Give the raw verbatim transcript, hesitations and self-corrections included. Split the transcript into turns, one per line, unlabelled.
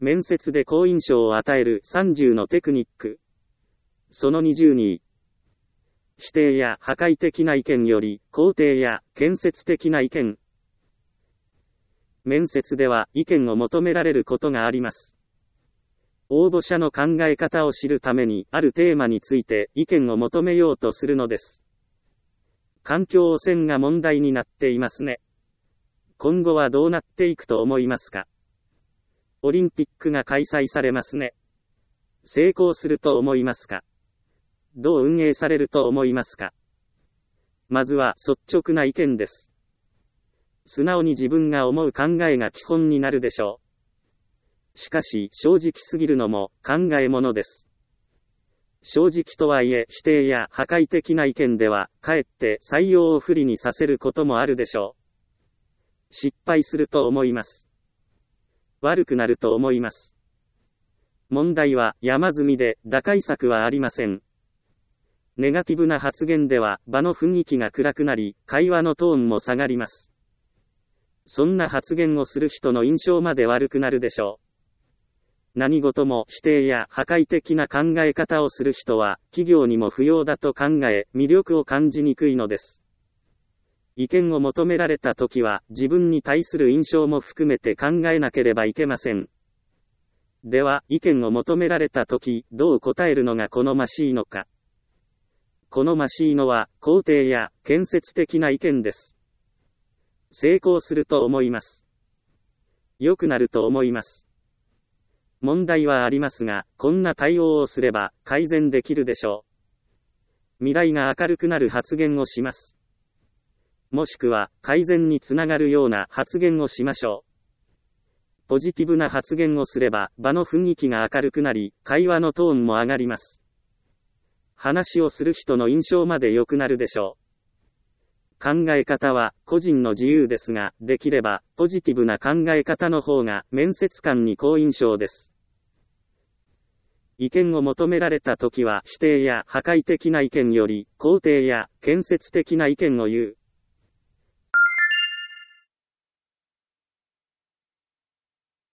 面接で好印象を与えるさんじゅうのテクニック。そのにじゅうに。否定や破壊的な意見より、肯定や建設的な意見。面接では意見を求められることがあります。応募者の考え方を知るために、あるテーマについて意見を求めようとするのです。環境汚染が問題になっていますね。今後はどうなっていくと思いますか？オリンピックが開催されますね。成功すると思いますか？どう運営されると思いますか？まずは率直な意見です。素直に自分が思う考えが基本になるでしょう。しかし正直すぎるのも考えものです。正直とはいえ否定や破壊的な意見ではかえって採用を不利にさせることもあるでしょう。失敗すると思います。悪くなると思います。問題は山積みで打開策はありません。ネガティブな発言では場の雰囲気が暗くなり、会話のトーンも下がります。そんな発言をする人の印象まで悪くなるでしょう。何事も否定や破壊的な考え方をする人は、企業にも不要だと考え、魅力を感じにくいのです。意見を求められたときは、自分に対する印象も含めて考えなければいけません。では、意見を求められたとき、どう答えるのが好ましいのか。好ましいのは、肯定や建設的な意見です。成功すると思います。良くなると思います。問題はありますが、こんな対応をすれば改善できるでしょう。未来が明るくなる発言をします。もしくは、改善につながるような発言をしましょう。ポジティブな発言をすれば、場の雰囲気が明るくなり、会話のトーンも上がります。話をする人の印象まで良くなるでしょう。考え方は個人の自由ですが、できればポジティブな考え方の方が面接官に好印象です。意見を求められたときは否定や破壊的な意見より肯定や建設的な意見を言う。